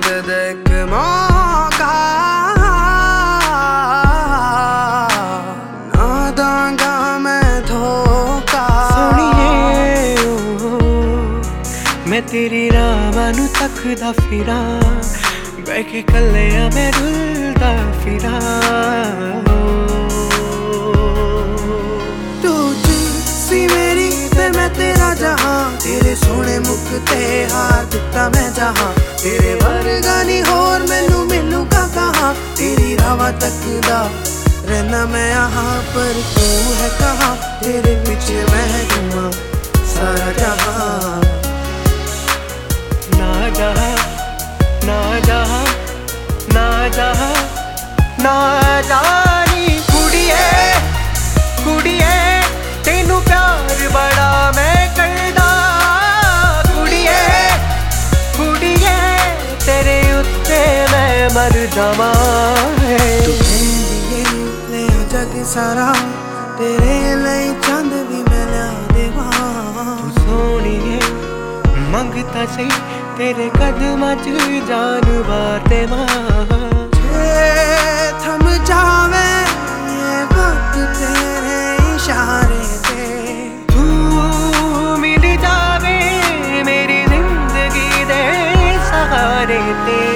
दे दे एक मौका, ना दूंगा मैं धोखा। सोनिए मैं तेरी राह नू तकदा फिरा, बैठ के कल्लिया मैं रुलदा फिरा। तू सी मेरी ते मैं तेरा जहां, तेरे सोने मुख ते हार दिता मैं जहां। तेरे वर्गा नी होर मैनू मिलूगा कहाँ, तेरी रावा तकदा रहना मैं यहाँ, पर तू है कहाँ। तेरे पीछे मैं घूमा सारा जहां, ना जहां ना जहां ना जहां ना जानी। कुड़िए कुड़िए तेनू प्यार बड़ा मैं करदा, कुड़िए कुड़िए तेरे उत्ते मैं मर जावां। तू कहंदी ले आ जग सारा, तेरे लिए चंद भी मैं ला देवां। तू सोनिए मंगता सही तेरे कदमां च जान वार देवां। थम जावे ये वक्त तेरे इशारे से, तू मिल जावे मेरी जिंदगी दे सहारे ते।